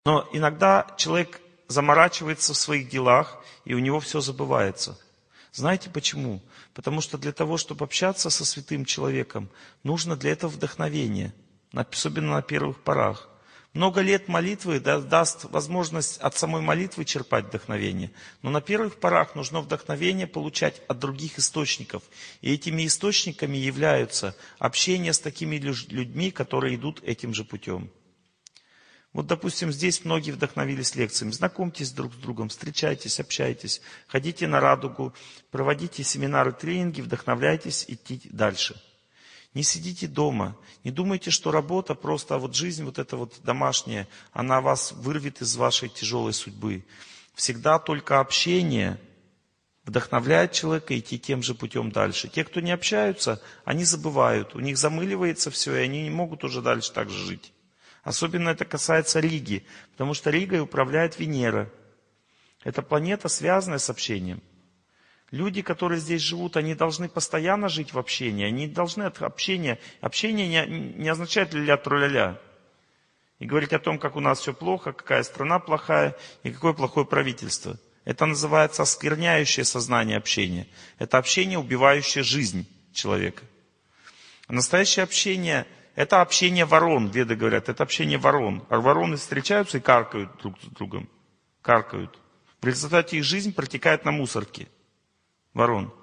Но иногда человек заморачивается в своих делах, и у него все забывается. Знаете почему? Потому что для того, чтобы общаться со святым человеком, нужно для этого вдохновение, особенно на первых порах. Много лет молитвы даст возможность от самой молитвы черпать вдохновение. Но на первых порах нужно вдохновение получать от других источников. И этими источниками являются общение с такими людьми, которые идут этим же путем. Вот, допустим, здесь многие вдохновились лекциями. Знакомьтесь друг с другом, встречайтесь, общайтесь, ходите на радугу, проводите семинары, тренинги, вдохновляйтесь идти дальше. Не сидите дома, не думайте, что работа просто, а вот жизнь вот эта вот домашняя, она вас вырвет из вашей тяжелой судьбы. Всегда только общение вдохновляет человека идти тем же путем дальше. Те, кто не общаются, они забывают, у них замыливается все, и они не могут уже дальше так же жить. Особенно это касается Риги, потому что Ригой управляет Венера. Это планета, связанная с общением. Люди, которые здесь живут, они должны постоянно жить в общении. Они должны от общения... Общение не означает ля-ля-труля-ля. И говорить о том, как у нас все плохо, какая страна плохая и какое плохое правительство. Это называется оскверняющее сознание общения. Это общение, убивающее жизнь человека. А настоящее общение... Это общение ворон, веды говорят, это общение ворон. А вороны встречаются и каркают друг с другом. Каркают. В результате их жизнь протекает на мусорке. Ворон.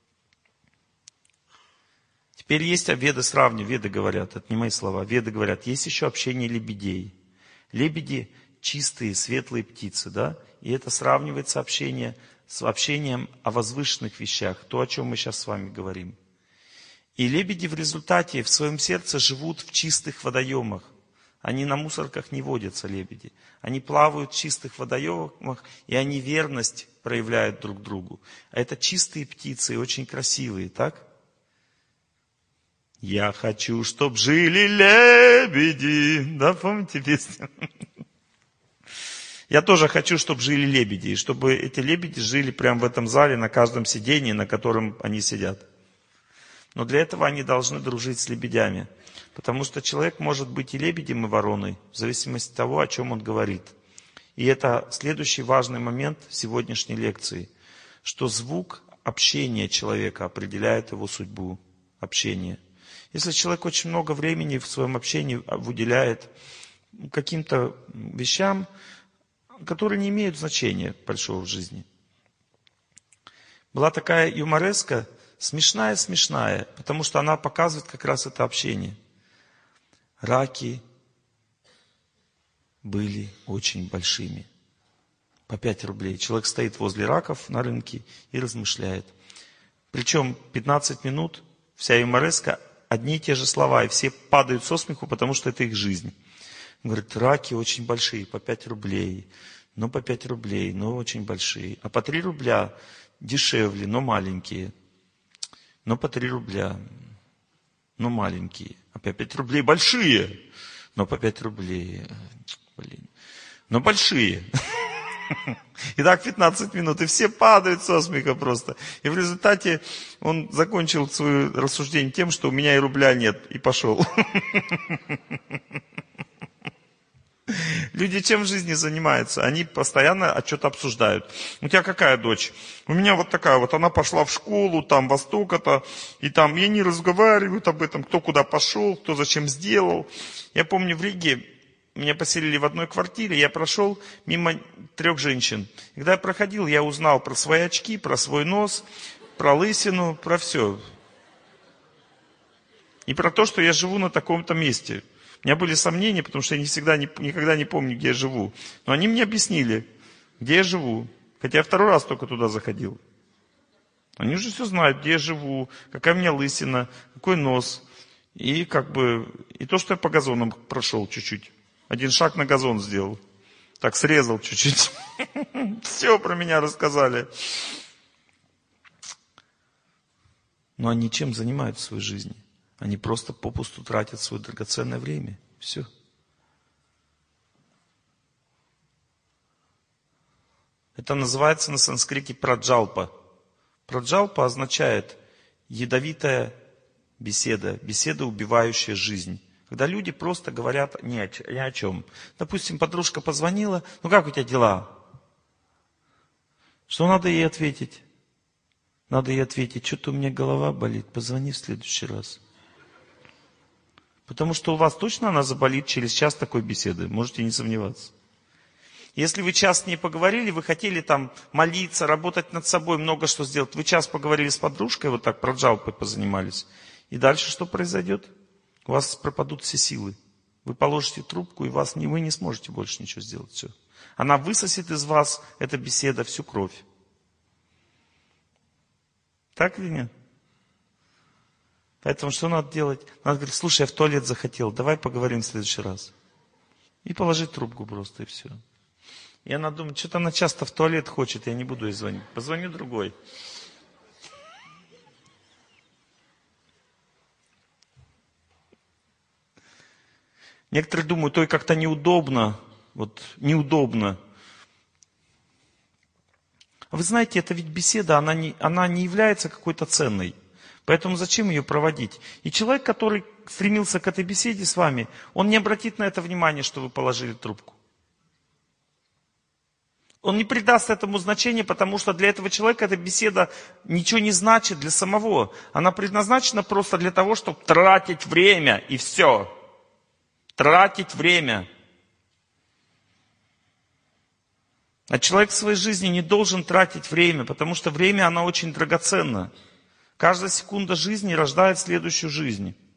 Теперь есть веды сравнивают, веды говорят, это не мои слова, веды говорят, есть еще общение лебедей. Лебеди чистые, светлые птицы, да? И это сравнивается общение с общением о возвышенных вещах, то, о чем мы сейчас с вами говорим. И лебеди в результате в своем сердце живут в чистых водоемах. Они на мусорках не водятся, лебеди. Они плавают в чистых водоемах, и они верность проявляют друг другу. А это чистые птицы, очень красивые, так? Я хочу, чтоб жили лебеди. Да, помните песню? Я тоже хочу, чтобы жили лебеди. И чтобы эти лебеди жили прямо в этом зале, на каждом сидении, на котором они сидят. Но для этого они должны дружить с лебедями. Потому что человек может быть и лебедем, и вороной, в зависимости от того, о чем он говорит. И это следующий важный момент сегодняшней лекции, что звук общения человека определяет его судьбу. Общение. Если человек очень много времени в своем общении уделяет каким-то вещам, которые не имеют значения большого в жизни. Была такая юмореска, смешная, потому что она показывает как раз это общение. Раки были очень большими. По 5 рублей. Человек стоит возле раков на рынке и размышляет. Причем 15 минут, вся юмореска, одни и те же слова, и все падают со смеху, потому что это их жизнь. Он говорит, раки очень большие, по 5 рублей. Но по 5 рублей, но очень большие. А по 3 рубля дешевле, но маленькие. Но по 3 рубля, но маленькие. А по 5 рублей большие, но по 5 рублей, но большие. И так 15 минут, и все падают со смеха просто. И в результате он закончил свое рассуждение тем, что у меня и рубля нет, и пошел. Люди чем в жизни занимаются? Они постоянно что-то обсуждают. У тебя какая дочь? У меня вот такая вот, она пошла в школу, там во столько-то, и там, и они разговаривают об этом, кто куда пошел, кто зачем сделал. Я помню, в Риге меня поселили в одной квартире, я прошел мимо 3 женщин. И когда я проходил, я узнал про свои очки, про свой нос, про лысину, про все. И про то, что я живу на таком-то месте. У меня были сомнения, потому что я никогда не помню, где я живу. Но они мне объяснили, где я живу. Хотя я 2-й раз только туда заходил. Они уже все знают, где я живу, какая у меня лысина, какой нос. И и то, что я по газонам прошел чуть-чуть. 1 шаг на газон сделал. Так срезал чуть-чуть. Все про меня рассказали. Но они чем занимаются в своей жизни? Они просто попусту тратят свое драгоценное время. Все. Это называется на санскрите праджалпа. Праджалпа означает ядовитая беседа, беседа, убивающая жизнь. Когда люди просто говорят ни о чем. Допустим, подружка позвонила, ну как у тебя дела? Что надо ей ответить? Надо ей ответить, что-то у меня голова болит, позвони в следующий раз. Потому что у вас точно она заболит через час такой беседы, можете не сомневаться. Если вы час с ней поговорили, вы хотели там молиться, работать над собой, много что сделать. Вы час поговорили с подружкой, вот так проджалпой позанимались. И дальше что произойдет? У вас пропадут все силы. Вы положите трубку, и вы не сможете больше ничего сделать. Все. Она высосет из вас, эта беседа, всю кровь. Так или нет? Поэтому что надо делать? Надо говорить, слушай, я в туалет захотел, давай поговорим в следующий раз. И положить трубку просто, и все. И она думает, что-то она часто в туалет хочет, я не буду ей звонить. Позвоню другой. Некоторые думают, ой, как-то неудобно. Вот неудобно. А вы знаете, это ведь беседа, она не является какой-то ценной. Поэтому зачем ее проводить? И человек, который стремился к этой беседе с вами, он не обратит на это внимания, что вы положили трубку. Он не придаст этому значения, потому что для этого человека эта беседа ничего не значит для самого. Она предназначена просто для того, чтобы тратить время, и все. Тратить время. А человек в своей жизни не должен тратить время, потому что время, оно очень драгоценно. Каждая секунда жизни рождает следующую жизнь.